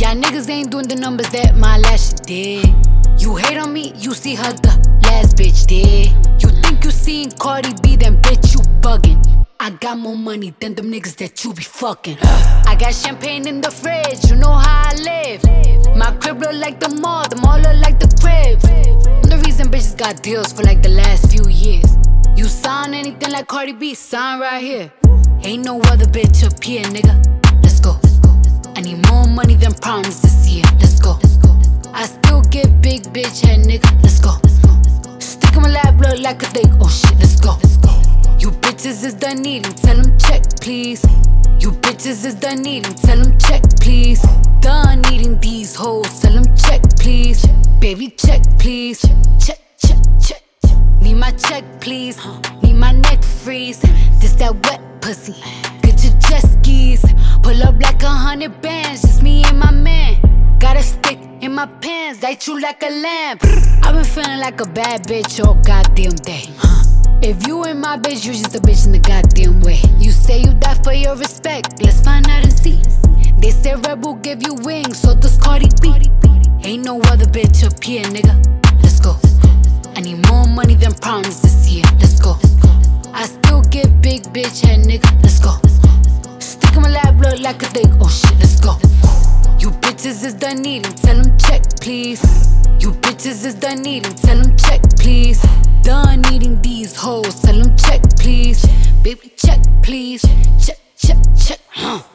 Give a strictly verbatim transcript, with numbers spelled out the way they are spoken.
Y'all niggas ain't doing the numbers that my last shit did. You hate on me, you see how the last bitch did. You think you seen Cardi B, then bitch you buggin'. I got more money than them niggas that you be fucking. I got champagne in the fridge, you know how I live. My crib look like the mall, the mall look like the crib. I'm the reason bitches got deals for like the last few years. You sound anything like Cardi B, sound right here. Ain't no other bitch up here, nigga. Let's go. I need more money than promised this year. Let's go. I still give big bitch head, nigga. Let's go. Stick in my lap, look like a dick. Oh shit, let's go. You bitches is done eating, tell them check, please. You bitches is done eating, tell them check, please. Done eating these hoes, tell them check, please. Baby, check, please. Check, check, check. Need my check, please. Need my neck freeze. This that wet pussy. Get your jet skis. Pull up like a hundred bands, just me and my man. Got a stick in my pants, light you like a lamp. I've been feeling like a bad bitch all goddamn day. If you ain't my bitch, you just a bitch in the goddamn way. You say you die for your respect, let's find out and see. They say Red Bull give you wings, so does Cardi B. Ain't no other bitch up here, nigga. Let's go. I need more money than promised this year. Let's go. I still give big bitch head, nigga. Let's go. Stick in my lap, look like a dick. Oh shit, let's go. You bitches is done eating, tell them check, please. You bitches is done eating, tell them check, please. Done eating these hoes, tell them check, please. Baby, check, please. Check, check, check. Huh.